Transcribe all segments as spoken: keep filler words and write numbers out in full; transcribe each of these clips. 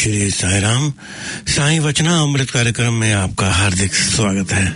श्री साई राम। साई वचना अमृत कार्यक्रम में आपका हार्दिक स्वागत है।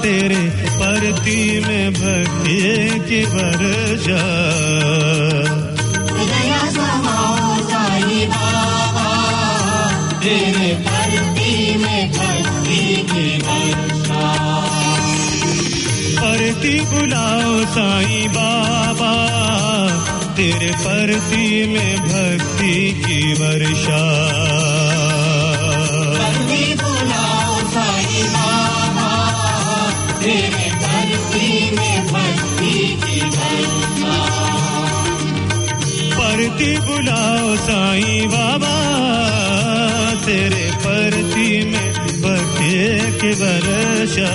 तेरे परती में भक्ति की वर्षा दया समाओ साईं बाबा तेरे परती में भक्ति की वर्षा परती बुलाओ साईं बाबा तेरे परती में भक्ति की वर्षा परती बुलाओ साईं बाबा तेरे परती में भक्ति की वर्षा परती बुलाओ साईं बाबा तेरे परती में भक्ति की वर्षा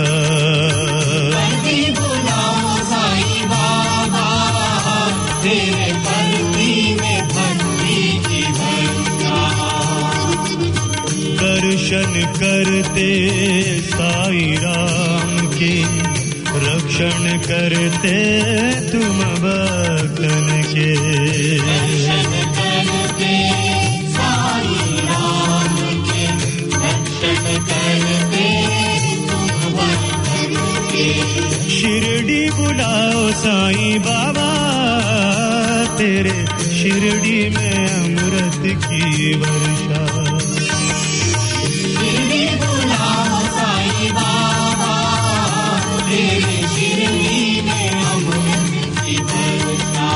परती बुलाओ साईं बाबा तेरे परती में भक्ति की वर्षा दर्शन करते साईं राम के रक्षण करते तुम भक्तन के दर्शन करते साईं राम के रक्षण करते तुम भक्तन के शिरडी बुलाओ साईं बाबा तेरे शिरडी में अमृत की वर्षा शिरडी बुलाओ साईं बाबा तेरे शिरडी में अमृत की वर्षा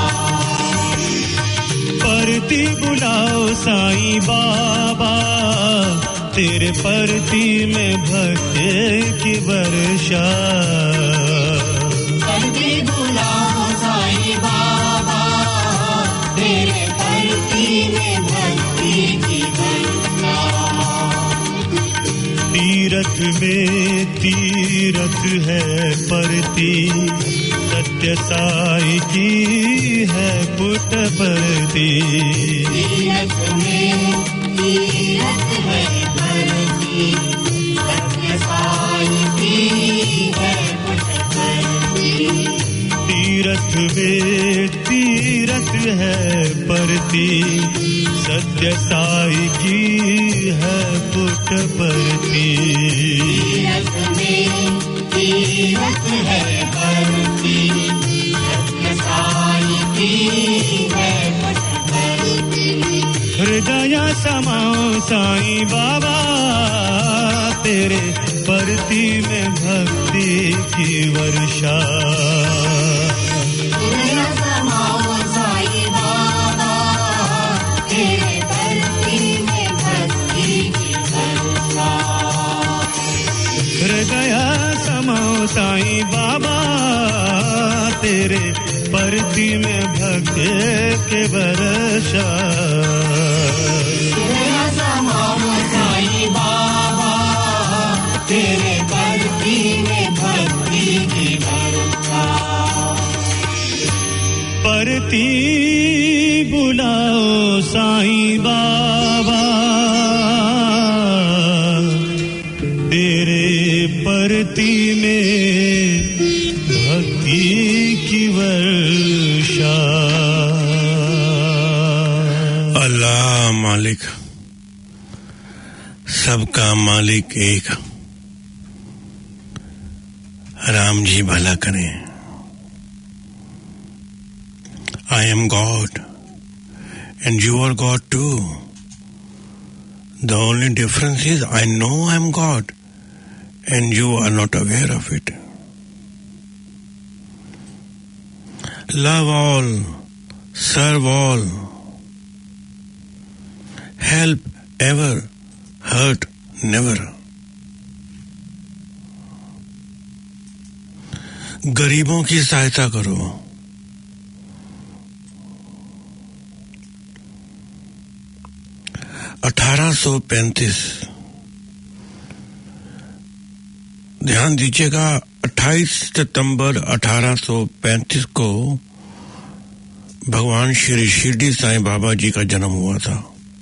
परती बुलाओ साईं बाबा तेरे परती में भक्ति की वर्षा परती बुलाओ साईं बाबा तेरे परती में भक्ति की वर्षा तीरथ में तीरथ है परती सत्य साई की है पुट परती तीरथ में तीरथ है परती सत्य साई की है पुट परती तीरथ में तीरथ है परती सत्य साई की है पुट परती तीरथ में तीरथ है परती सत्य साई की है पुट परती हृदय समाओ साईं बाबा तेरे परती में भक्ति की वर्षा हृदय समाओ साईं बाबा तेरे परती में भक्ति की वर्षा हृदय समाओ साईं बाबा तेरे परती में भक्ति के वर्षा हृदय समाओ साईं बाबा तेरे परती में भक्ति की वर्षा परती बुलाओ साईं बाबा तेरे परती में भक्ति की वर्षा अल्लाह मालिक सबका मालिक एक राम जी भला करें I am God and you are God too. The only difference is I know I am God and you are not aware of it. Love all, serve all, help ever, hurt never. गरीबों की सहायता करो अठारह सौ पैंतीस ध्यान दीजिएगा अट्ठाईस सितंबर अठारह सौ पैंतीस को भगवान श्री शिरडी साईं बाबा जी का जन्म हुआ था।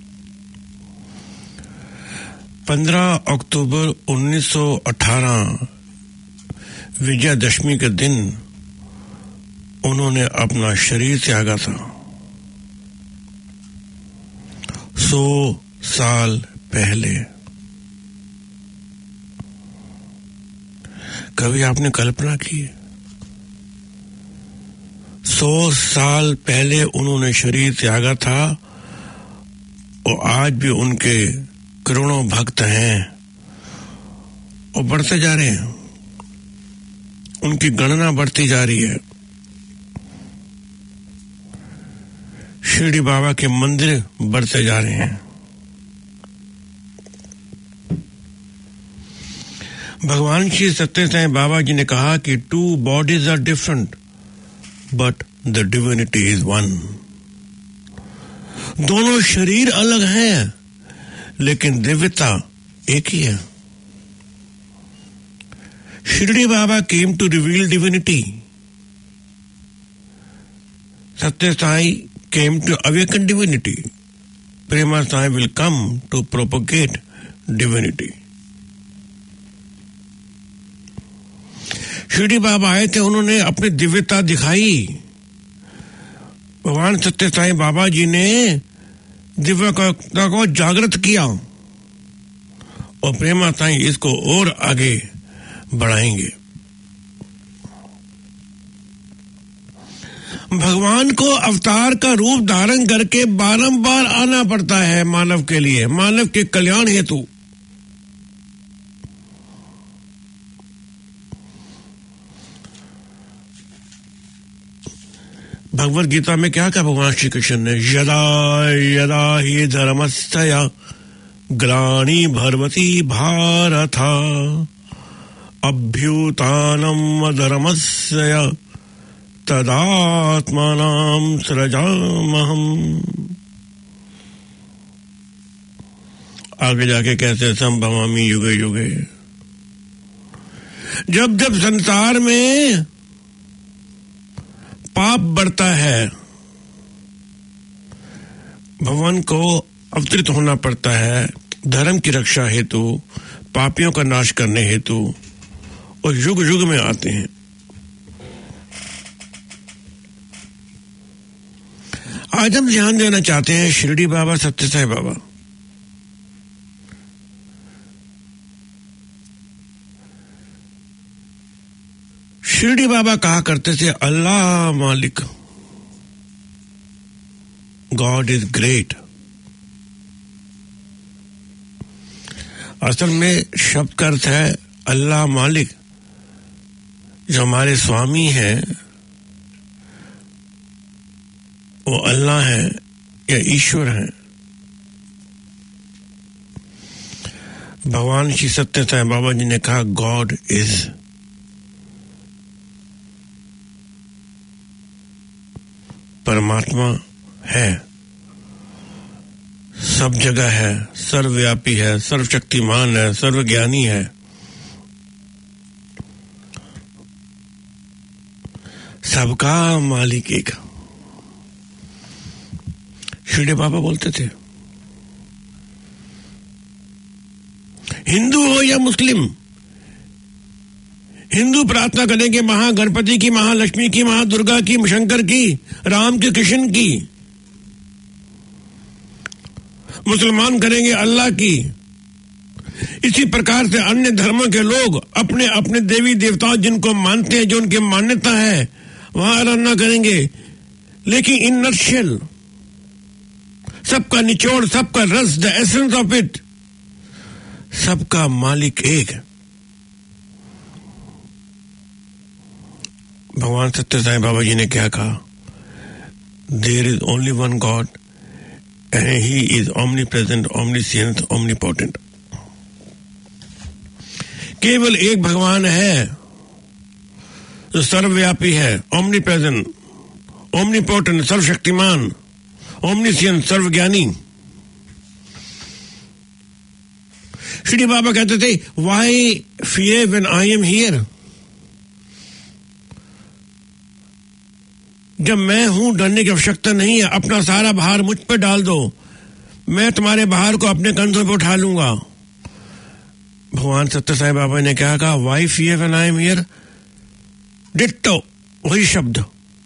पंद्रह अक्टूबर उन्नीस सौ अठारह विजयादशमी के दिन उन्होंने अपना शरीर त्यागा था। सौ साल पहले कभी आपने कल्पना की? सौ साल पहले उन्होंने शरीर त्यागा था और आज भी उनके करोड़ों भक्त हैं और बढ़ते जा रहे हैं, उनकी गणना बढ़ती जा रही है। शिरडी बाबा के मंदिर बढ़ते जा रहे हैं। भगवान श्री सत्य साईं बाबा जी ने कहा कि two bodies are different but the divinity is one. दोनों शरीर अलग हैं लेकिन दिव्यता एक ही है। Shirdi Baba came to reveal divinity. Sathya Sai came to awaken divinity. Prema Sai will come to propagate divinity. Shirdi Baba आए थे, उन्होंने अपनी दिव्यता दिखाई। भगवान सत्य साईं बाबा जी ने दिव्यता को जागृत किया और प्रेमा साईं इसको और आगे बढ़ाएंगे। भगवान को अवतार का रूप धारण करके बारंबार आना पड़ता है मानव के लिए, मानव के कल्याण हेतु। भगवत गीता में क्या कहा भगवान श्री कृष्ण ने? यदा यदा हि धर्मस्य ग्लानि भवति भारत अभ्युत्थानम् धर्मस्य तदात्मानां सृजाम्यहम्। आगे जाके कैसे संभवामि युगे युगे। जब जब संसार में पाप बढ़ता है, भगवान को अवतरित होना पड़ता है धर्म की रक्षा हेतु, पापियों का नाश करने हेतु, और युग युग में आते हैं। आज हम ध्यान देना चाहते हैं शिरडी बाबा सत्य साईं बाबा। शिरडी बाबा कहा करते थे अल्लाह मालिक, गॉड इज ग्रेट। असल में शब्द का अर्थ है अल्लाह मालिक, जो हमारे स्वामी हैं वो अल्लाह है या ईश्वर है। भगवान श्री सत्य साईं बाबा जी ने कहा गॉड इज। परमात्मा है, सब जगह है, सर्वव्यापी है, सर्वशक्तिमान है, सर्वज्ञानी है। सबका मालिक एक। शिरडी बाबा बोलते थे हिंदू हो या मुस्लिम, हिंदू प्रार्थना करेंगे महागणपति की, महालक्ष्मी की, महादुर्गा की, शंकर की, राम की, कृष्ण की। मुसलमान करेंगे अल्लाह की। इसी प्रकार से अन्य धर्मों के लोग अपने अपने देवी देवताओं जिनको मानते हैं, जो उनकी मान्यता है, वहां आराधना करेंगे। लेकिन इन नटशेल सबका निचोड़, सबका रस, द एसेंस ऑफ इट, सबका मालिक एक। भगवान सत्य साईं बाबा जी ने क्या कहा? There is only one God and he is omnipresent, omniscient, omnipotent. केवल एक भगवान है जो सर्वव्यापी है, ओमनी प्रेजेंट, ओमनीपोटेंट, सर्वशक्तिमान, ओमनीसिएंट, सर्वज्ञानी। श्री बाबा कहते थे why fear when I am here. जब मैं हूं डरने की आवश्यकता नहीं है, अपना सारा भार मुझ पे डाल दो, मैं तुम्हारे भार को अपने कंधों पे उठा लूंगा। भगवान सत्य साईं बाबा ने क्या कहा? Why fear when I am here. Ditto वही शब्द।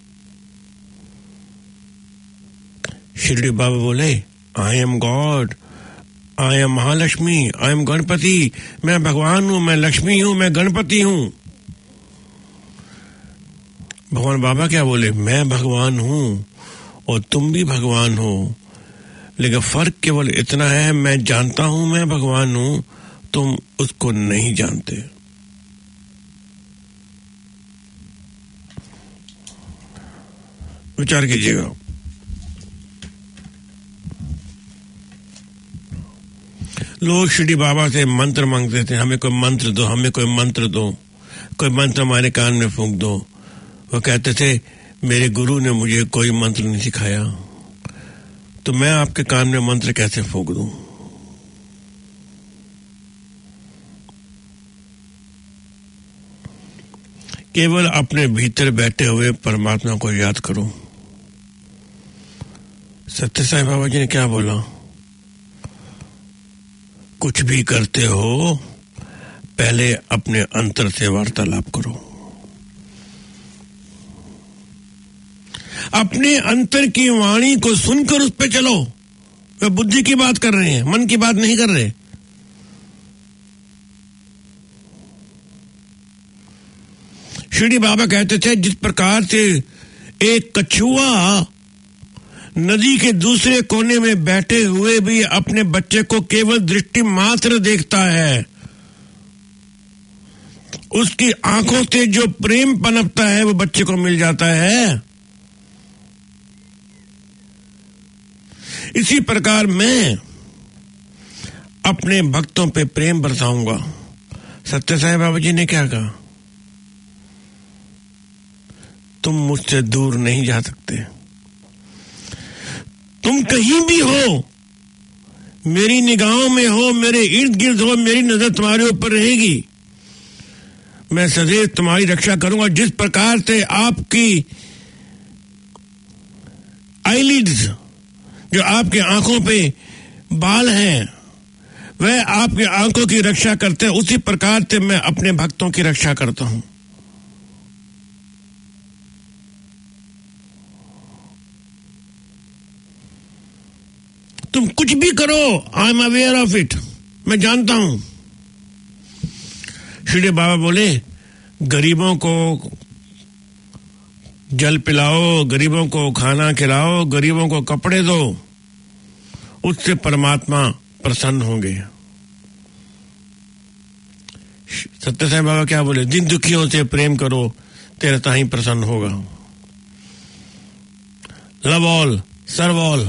शिरडी बाबा बोले I am God, I am Mahalakshmi, I am Ganapati. मैं भगवान हूं, मैं लक्ष्मी हूं, मैं गणपति हूं। भगवान बाबा क्या बोले, मैं भगवान हूं और तुम भी भगवान हो, लेकिन फर्क केवल इतना है, मैं जानता हूं मैं भगवान हूं, तुम उसको नहीं जानते। विचार कीजिएगा। लोग शिरडी बाबा से मंत्र मांगते थे, हमें कोई मंत्र दो, हमें कोई मंत्र दो, कोई मंत्र हमारे कान में फूंक दो। वो कहते थे मेरे गुरु ने मुझे कोई मंत्र नहीं सिखाया, तो मैं आपके कान में मंत्र कैसे फूंक दूं। केवल अपने भीतर बैठे हुए परमात्मा को याद करो। सत्य साईं बाबा जी ने क्या बोला, कुछ भी करते हो पहले अपने अंतर से वार्तालाप करो। अपने अंतर की वाणी को सुनकर उस पे चलो। वे बुद्धि की बात कर रहे हैं, मन की बात नहीं कर रहे। शिरडी बाबा कहते थे जिस प्रकार से एक कछुआ नदी के दूसरे कोने में बैठे हुए भी अपने बच्चे को केवल दृष्टि मात्र देखता है, उसकी आंखों से जो प्रेम पनपता है वो बच्चे को मिल जाता है, इसी प्रकार मैं अपने भक्तों पे प्रेम बरसाऊंगा। सत्य साईं बाबा जी ने क्या कहा, तुम मुझसे दूर नहीं जा सकते, तुम कहीं भी हो, मेरी निगाहों में हो, मेरे इर्द गिर्द हो, मेरी नजर तुम्हारे ऊपर रहेगी, मैं सदैव तुम्हारी रक्षा करूंगा। जिस प्रकार से आपकी आईलिड्स, जो आपके आंखों पे बाल हैं, वह आपकी आंखों की रक्षा करते हैं, उसी प्रकार से मैं अपने भक्तों की रक्षा करता हूं। तुम कुछ भी करो, I am aware of it, मैं जानता हूं। शिरडी बाबा बोले गरीबों को जल पिलाओ, गरीबों को खाना खिलाओ, गरीबों को कपड़े दो, उससे परमात्मा प्रसन्न होंगे। सत्य साईं बाबा क्या बोले, दिन दुखियों से प्रेम करो, तेरा ताहीं प्रसन्न होगा। Love all serve all.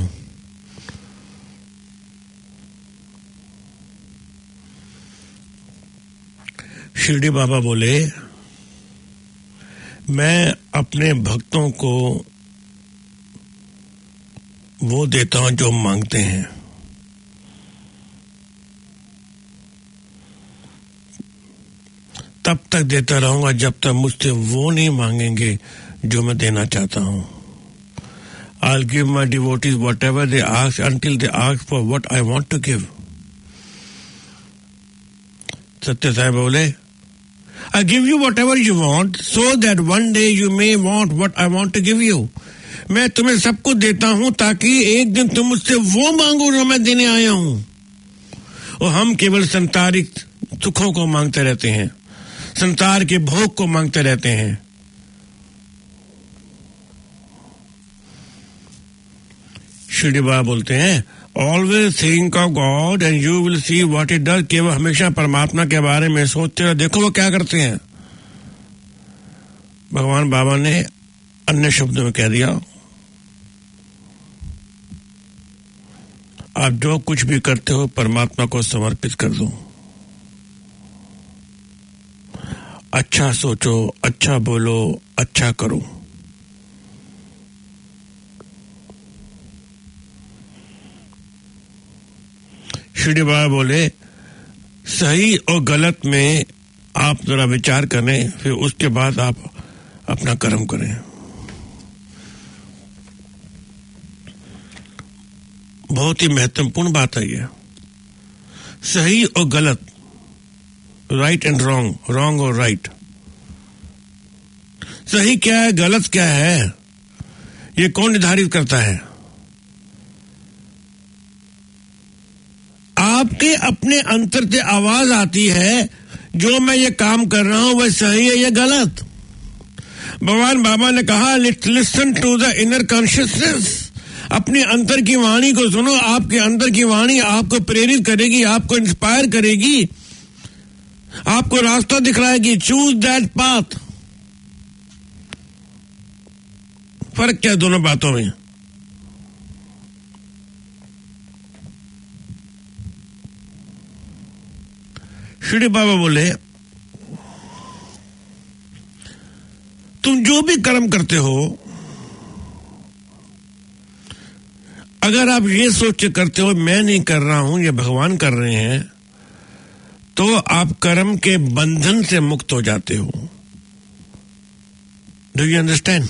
Shirdi Baba बोले मैं अपने भक्तों को वो देता हूं जो मांगते हैं, तब तक देता रहूंगा जब तक मुझसे वो नहीं मांगेंगे जो मैं देना चाहता हूं। I'll give my devotees whatever they ask until they ask for what I want to give. सत्य साईं बोले I give you whatever you want so that one day you may want what I want to give you. मैं तुम्हें सब कुछ देता हूं ताकि एक दिन तुम मुझसे वो मांगो जो मैं देने आया हूं। और हम केवल संसारिक सुखों को मांगते रहते हैं, संसार के भोग को मांगते रहते हैं। शिरडी बाबा बोलते हैं always think of God and you will see what it does. केवल हमेशा परमात्मा के बारे में सोचते रहो, देखो वो क्या करते हैं। भगवान बाबा ने अन्य शब्दों में कह दिया, आप जो कुछ भी करते हो परमात्मा को समर्पित कर दो। अच्छा सोचो, अच्छा बोलो, अच्छा करो। शिरडी बाबा बोले सही और गलत में आप जरा विचार करें, फिर उसके बाद आप अपना कर्म करें। बहुत ही महत्वपूर्ण बात है ये, सही और गलत, राइट एंड रॉन्ग, रॉन्ग और राइट। सही क्या है, गलत क्या है, ये कौन निर्धारित करता है? आपके अपने अंतर से आवाज आती है जो मैं ये काम कर रहा हूं वह सही है या गलत। भगवान बाबा ने कहा, listen to the inner consciousness, अपने अंतर की वाणी को सुनो। आपके अंदर की वाणी आपको प्रेरित करेगी, आपको इंस्पायर करेगी, आपको रास्ता दिखलाएगी। Choose that path. फर्क क्या है दोनों बातों में? शिरडी बाबा बोले, तुम जो भी कर्म करते हो, अगर आप ये सोच के करते हो मैं नहीं कर रहा हूं, ये भगवान कर रहे हैं, तो आप कर्म के बंधन से मुक्त हो जाते हो। Do you understand?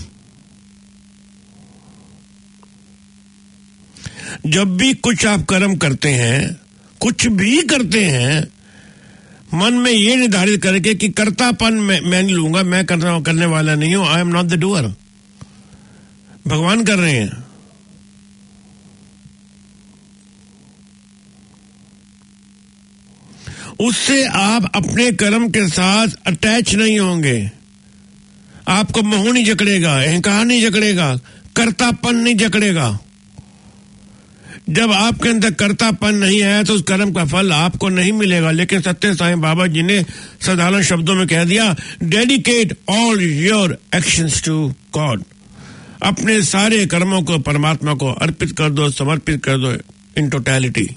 जब भी कुछ आप कर्म करते हैं, कुछ भी करते हैं, मन में ये निर्धारित करके कि कर्तापन मैं, मैं नहीं लूंगा, मैं करना करने वाला नहीं हूं, I am not the doer, भगवान कर रहे हैं। उससे आप अपने कर्म के साथ अटैच नहीं होंगे, आपको मोह नहीं जकड़ेगा, अहंकार नहीं जकड़ेगा, कर्तापन नहीं जकड़ेगा। जब आपके अंदर कर्तापन नहीं है तो उस कर्म का फल आपको नहीं मिलेगा। लेकिन सत्य साईं बाबा जी ने साधारण शब्दों में कह दिया, dedicate all your actions to God, अपने सारे कर्मों को परमात्मा को अर्पित कर दो, समर्पित कर दो इन टोटलिटी।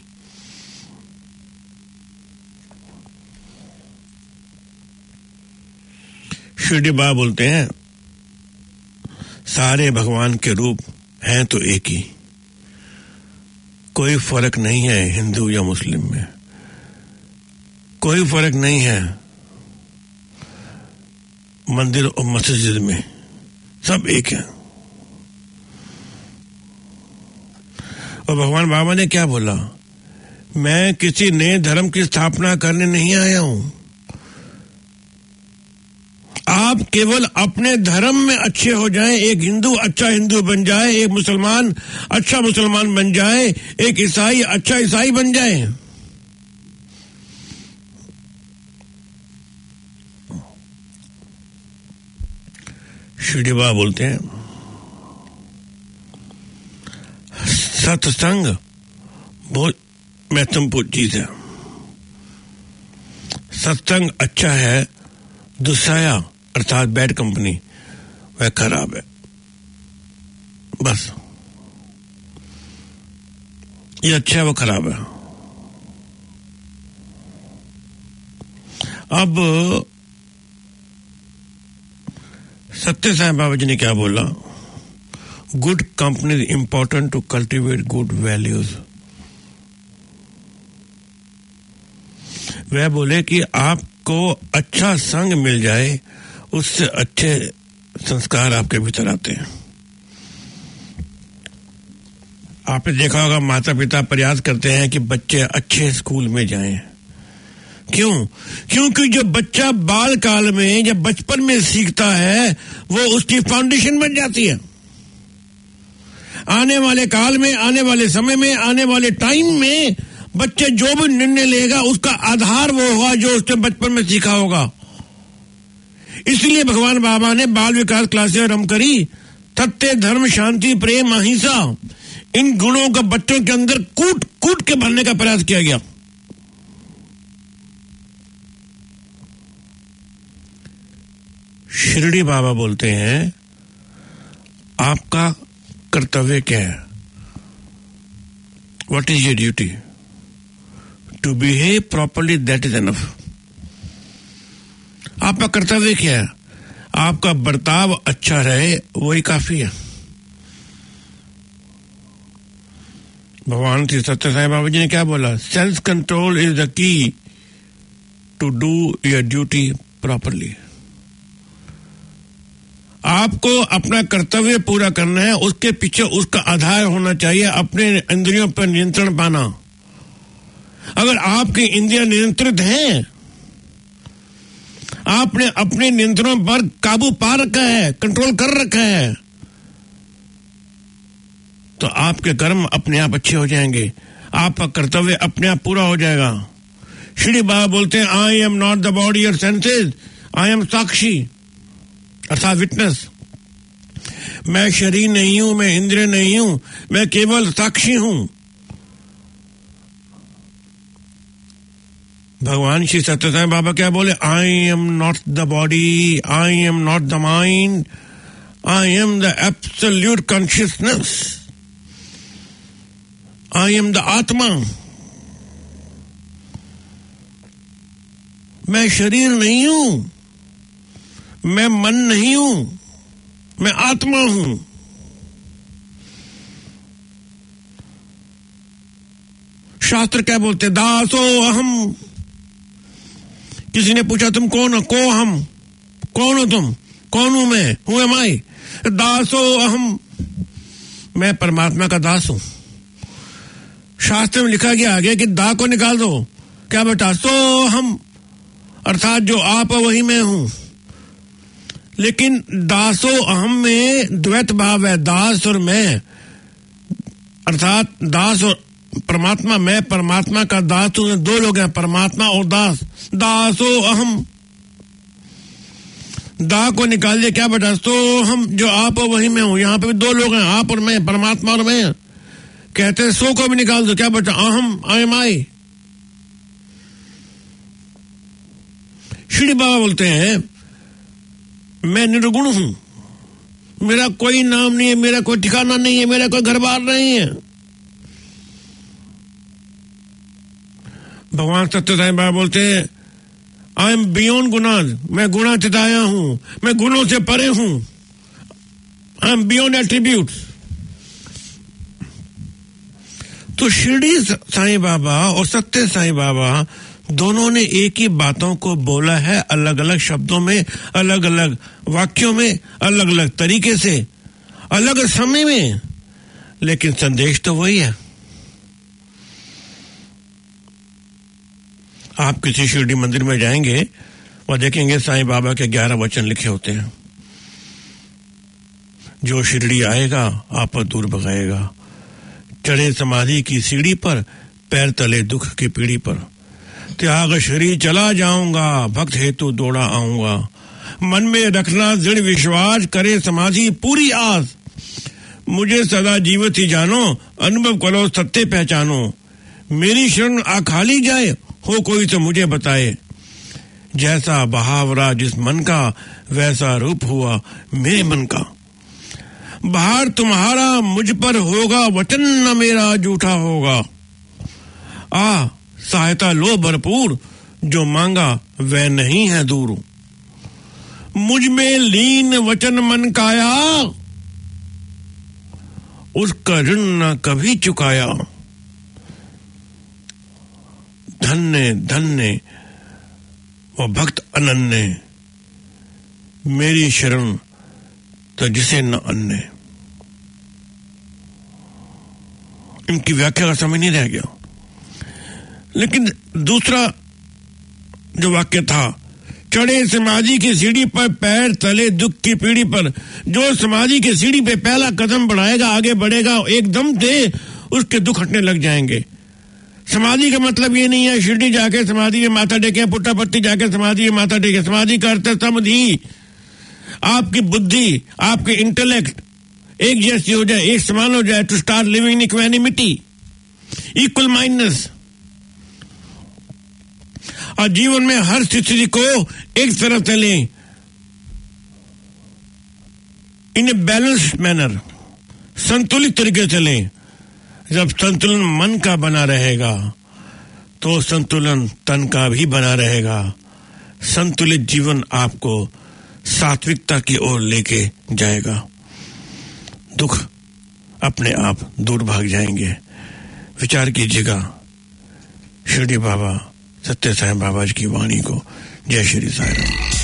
शिरडी बाबा बोलते हैं, सारे भगवान के रूप हैं तो एक ही, कोई फर्क नहीं है हिंदू या मुस्लिम में, कोई फर्क नहीं है मंदिर और मस्जिद में, सब एक है। और भगवान बाबा ने क्या बोला, मैं किसी नए धर्म की स्थापना करने नहीं आया हूं, आप केवल अपने धर्म में अच्छे हो जाएं, एक हिंदू अच्छा हिंदू बन जाए, एक मुसलमान अच्छा मुसलमान बन जाए, एक ईसाई अच्छा ईसाई बन जाए। शिरडी बाबा बोलते हैं, सत्संग बहुत महत्वपूर्ण चीज है। सत्संग अच्छा है, दुसाया अर्थात बैड कंपनी वह खराब है। बस ये अच्छा है वो खराब है। अब सत्य साईं बाबा जी ने क्या बोला, good company is important to cultivate good values. वह बोले कि आपको अच्छा संग मिल जाए, उससे अच्छे संस्कार आपके भीतर आते हैं। आपने देखा होगा माता पिता प्रयास करते हैं कि बच्चे अच्छे स्कूल में जाएं। क्यों? क्योंकि जो बच्चा बाल काल में, जब बचपन में सीखता है, वो उसकी फाउंडेशन बन जाती है। आने वाले काल में, आने वाले समय में, आने वाले टाइम में बच्चे जो भी निर्णय लेगा उसका आधार वो होगा जो उसने बचपन में सीखा होगा। इसलिए भगवान बाबा ने बाल विकास क्लासें आरंभ करी। सत्य, धर्म, शांति, प्रेम, अहिंसा, इन गुणों का बच्चों के अंदर कूट कूट के भरने का प्रयास किया गया। शिरडी बाबा बोलते हैं, आपका कर्तव्य क्या है? What is your duty? To behave properly, that is enough. आपका कर्तव्य क्या है? आपका बर्ताव अच्छा रहे, वही काफी है। भगवान श्री सत्य साईं बाबा जी ने क्या बोला, self control is the key to do your duty properly. आपको अपना कर्तव्य पूरा करना है, उसके पीछे उसका आधार होना चाहिए अपने इंद्रियों पर नियंत्रण पाना। अगर आपकी इंद्रियां नियंत्रित हैं, आपने अपने नियंत्रणों पर काबू पा रखा है, कंट्रोल कर रखा है, तो आपके कर्म अपने आप अच्छे हो जाएंगे, आपका कर्तव्य अपने आप पूरा हो जाएगा। श्री बाबा बोलते हैं, I am not the body और सेंसेस, आई एम साक्षी। अर्थात विटनेस। मैं शरीर नहीं हूं, मैं इंद्रिय नहीं हूं, मैं केवल साक्षी हूं। भगवान श्री सत्य साईं बाबा क्या बोले? I am not the body, I am not the mind, I am the absolute consciousness, I am the atma. मैं शरीर नहीं हूं, मैं मन नहीं हूं, मैं आत्मा हूं। शास्त्र क्या बोलते? दासो अहम। किसी ने पूछा तुम कौन हो? को हम। कौन हो तुम? कौन हूं मैं? Who am I? दासो अहम, मैं परमात्मा का दास हूं। शास्त्र में लिखा गया आगे कि दा को निकाल दो। क्या बेटा? सो हम, अर्थात जो आप वही मैं हूं। लेकिन दासो अहम में द्वैत भाव है, दास और मैं, अर्थात दास और परमात्मा। मैं परमात्मा का दास हूं। दो लोग हैं, परमात्मा और दास। दासो अहम, दा को निकाल दिया। क्या बेटा? सो हम, जो आप और वही मैं हूं। यहां पे भी दो लोग हैं, आप और मैं, परमात्मा और मैं। कहते हैं सो को भी निकाल दो। क्या बेटा? अहम, आई एम आई। श्री बाबा बोलते हैं मैं निर्गुण हूं, मेरा कोई नाम नहीं है, मेरा कोई ठिकाना नहीं है, मेरा कोई घर बार नहीं है। भगवान सत्य साईं बाबा बोलते हैं आई एम बियॉन्ड गुणाज, मैं गुणातीत आया हूं, मैं गुणों से परे हूं। I am beyond attributes. तो शिरडी साईं बाबा और सत्य साईं बाबा दोनों ने एक ही बातों को बोला है, अलग अलग शब्दों में, अलग अलग वाक्यों में, अलग अलग तरीके से, अलग समय में, लेकिन संदेश तो वही है। आप किसी शिरडी मंदिर में जाएंगे और देखेंगे साईं बाबा के ग्यारह वचन लिखे होते हैं। जो शिरडी आएगा आप पर दूर भगाएगा, चढ़े समाधि की सीढ़ी पर, पैर तले दुख की पीढ़ी पर। त्याग शरीर चला जाऊंगा, भक्त हेतु दौड़ा आऊंगा। मन में रखना दृढ़ विश्वास, करे समाधि पूरी आस। मुझे सदा जीवित ही जानो, अनुभव करो सत्य पहचानो। मेरी शरण आखाली जाए, हो कोई तो मुझे बताए। जैसा बहावरा जिस मन का, वैसा रूप हुआ मेरे मन का। बाहर तुम्हारा मुझ पर होगा, वचन न मेरा झूठा होगा। आ सहायता लो भरपूर, जो मांगा वह नहीं है दूर। मुझ में लीन वचन मन काया, उसका ऋण न कभी चुकाया। धन्य धन्य वो भक्त अनन्य, मेरी शरण तो जिसे न अन्य। इनकी व्याख्या का समझ नहीं रह गया। लेकिन दूसरा जो वाक्य था, चढ़े समाधि की सीढ़ी पर, पैर तले दुख की पीढ़ी पर। जो समाधि की सीढ़ी पे पहला कदम बढ़ाएगा, आगे बढ़ेगा, एकदम से उसके दुख हटने लग जाएंगे। समाधि का मतलब ये नहीं है शिरडी जाके समाधि में माथा टेके, पुट्टापत्ती जाके समाधि में माथा टेके। समाधि का अर्थ समाधि, आपकी बुद्धि, आपके इंटेलेक्ट एक जैसी हो जाए, एक समान हो जाए, to start living in equanimity, equal mindness. और जीवन में हर स्थिति को एक तरफ चले, इन ए बैलेंस्ड मैनर, संतुलित तरीके से चले। जब संतुलन मन का बना रहेगा तो संतुलन तन का भी बना रहेगा। संतुलित जीवन आपको सात्विकता की ओर लेके जाएगा। दुख अपने आप दूर भाग जाएंगे। विचार कीजिएगा शिरडी बाबा सत्य साईं बाबा जी की वाणी को। जय श्री साईं।